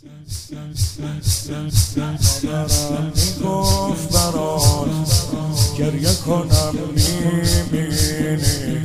مادرم میگفت برات گریه کنم میبینی،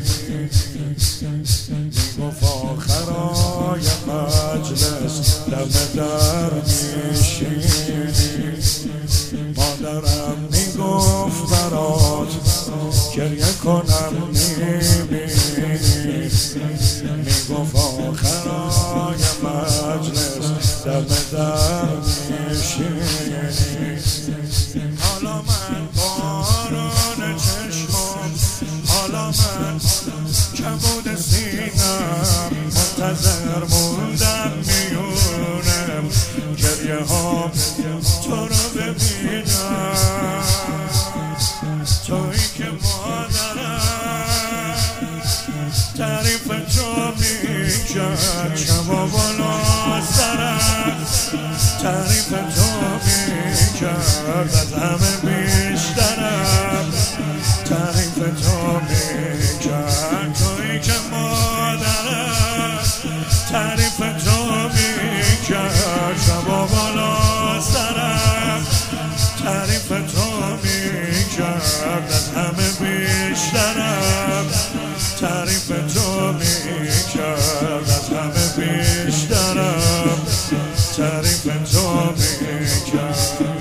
میگفت آخرای مجلس دم در میشینی. مادرم میگفت برات گریه کنم میبینی، میگفت آخرای مجلس دم در میشینی. حالا من باران چشمم، حالا من کبود سینم، منتظر موندم میونم گریه ها تو رو ببینم. تویی که مادرم تعریف تو میکرد شما بالا سرم، تعریف تو میکرد از همه بیشترم، تعریف تو میکرد. تویی که مادرم تعریف تو میکرد شما بالا سرم، تعریف تو میکرد از همه بیشترم، تعریف تو میکرد از همه بیشترم، تعریف تو میکرد.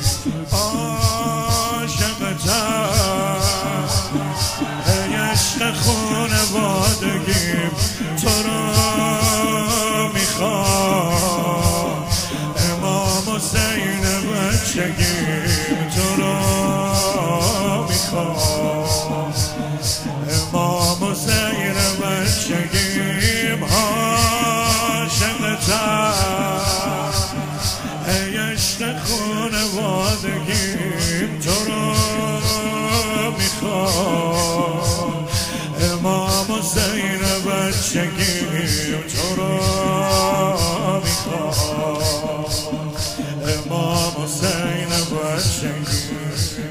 عاشقتم ای عشق خانوادگیم، تو رو میخوام امام حسین بچگیم، تو رو میخوام امام حسین بچگیم. عاشقتم ای عشق خانوادگیم، تو رو میخوام امام حسین بچگیم، تو رو میخوام امام حسین بچگیم.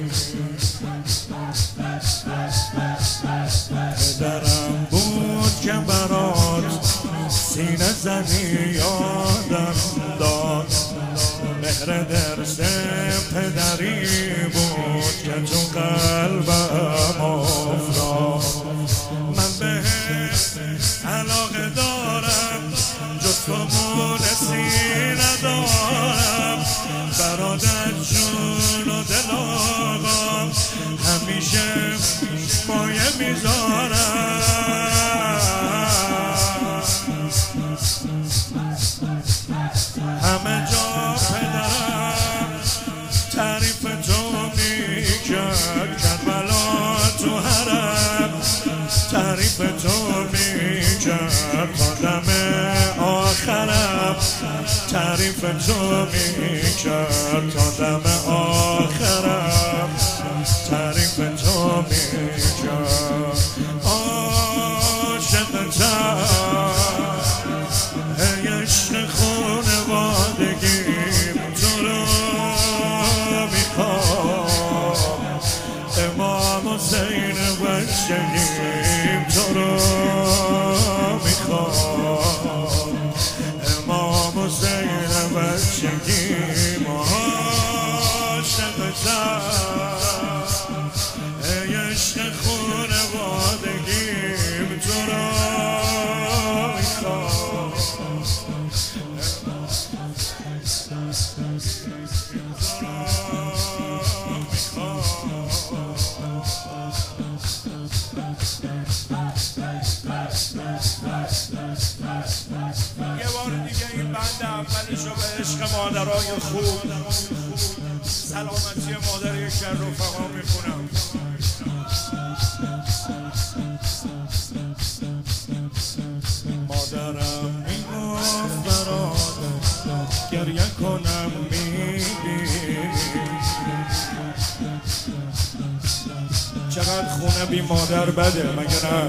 پدرم بود که برات سینه زنی یادم داد، مهر درس پدری بود که تو قلبم افتاد. من بهت علاقه دارم جز تو مونسی ندارم، برادر جون و دل آقام همیشه مایه میذارم. همه جا پدرم تعریف تو میکرد، کربلا تو حرم تعریف تو میکرد، تا دم آخرم تعریف تو میکرد، تا دم آخرم تعریف تو میکرد. عاشقتم ای عشق خانوادگیم، تو رو میخوام امام حسین بچگیم، تو رو میخوام امام حسین بچگیم. عاشقتم ای عشق خانوادگیم، تو رو میخوام یه بار دیگه این بند اولشو به عشق مادرای خوب، سلامتی مادر یکی از رفقا میخونم. مادرم میگفت برات گریه کنم میبینی، چقدر خونه بی مادر بده مگه نه؟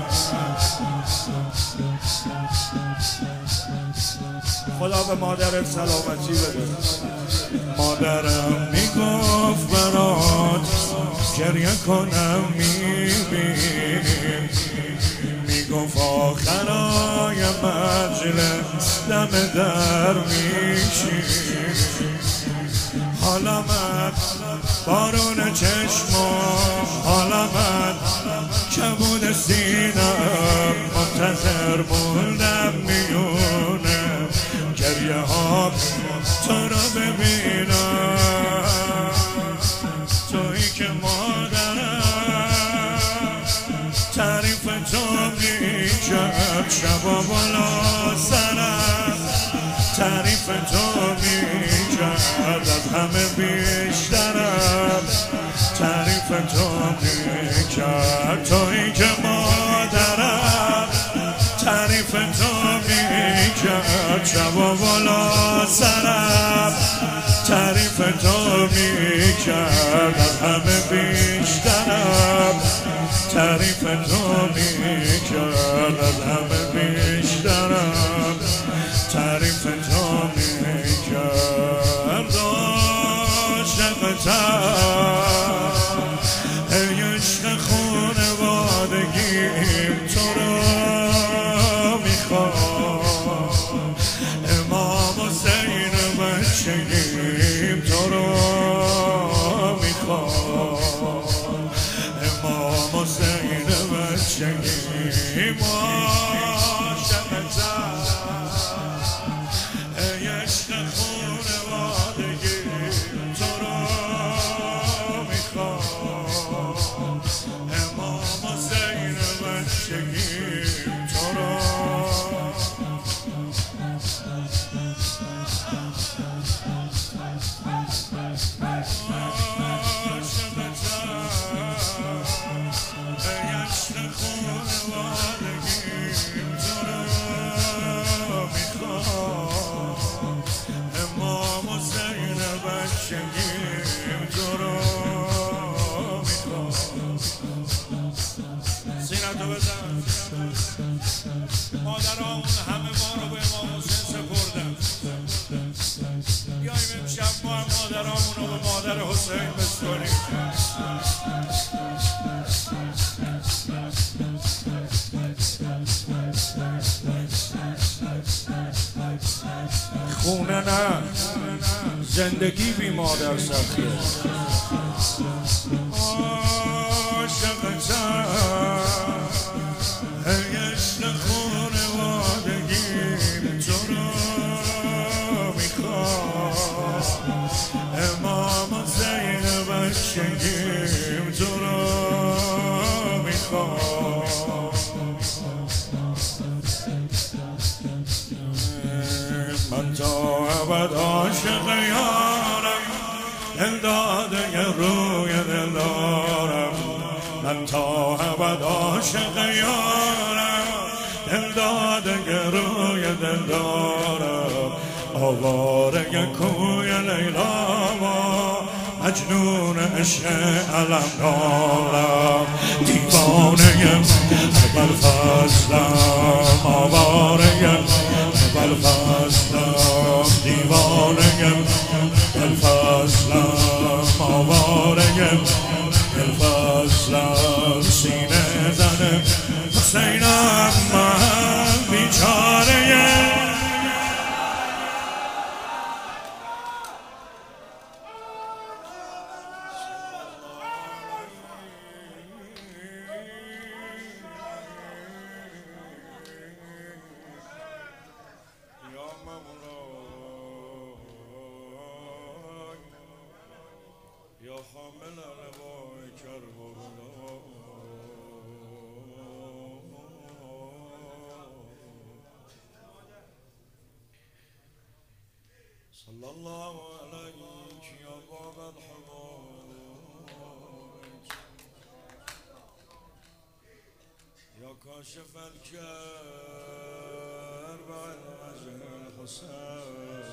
خدا به مادرت سلامتی بده. مادرم میگفت برات گریه کنم میبینی، میگفت آخرای مجلس دم در میشینی حالا من بارون چشمم حالا من کبود سینم منتظر موندم میونم گریه ها تو رو ببینم تویی که مادرم تعریف تو میکرد شبا بالا سرم تعریف تو میکرد از همه بیشترم تعریف تو میکرد تویی که مادرم تعریف تو میکرد شبا بالا سرم تعریف تو میکرد از همه بیشترم تعریف تو میکرد از همه بیشترم تعریف تو میکرد عاشقتم ای عشق خانوادگیم تو رو میخوام امام حسین بچگیم تو رو میخوام امام حسین بچگیم عاشقتم ای عشق خانوادگیم تو رو میخوام امام حسین بچگیم تو رو مادرامون همه ما رو به امام حسین سپردن بیاییم امشب ما هم مادرامون رو به مادر حسین بسپاریم خونه نه زندگی بی مادر سخیه عاشقتم ای عشق خانوادگیم تو رو میخوام امام حسین بچگیم تو رو میخوام من تا ابد عاشق یارم دل داده روی دل دارم من تا ابد عاشق یارم دل داده روی دل دارم آواره کوی لیلا و مجنون عشق علم دارم دیوانه ابوالفضلم آواره ابوالفضلم دیوانه ابوالفضلم آواره ابوالفضلم سینه زنم حسینم من بیچاره یا حامل روای کربلا صلی الله علیک یا باب الحوائج یا کاشف الکرب الوجه الحسین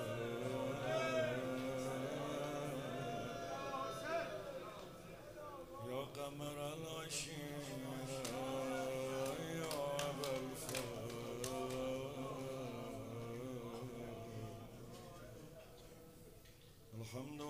یا قمر العشیره یا ابوالفضل الحمد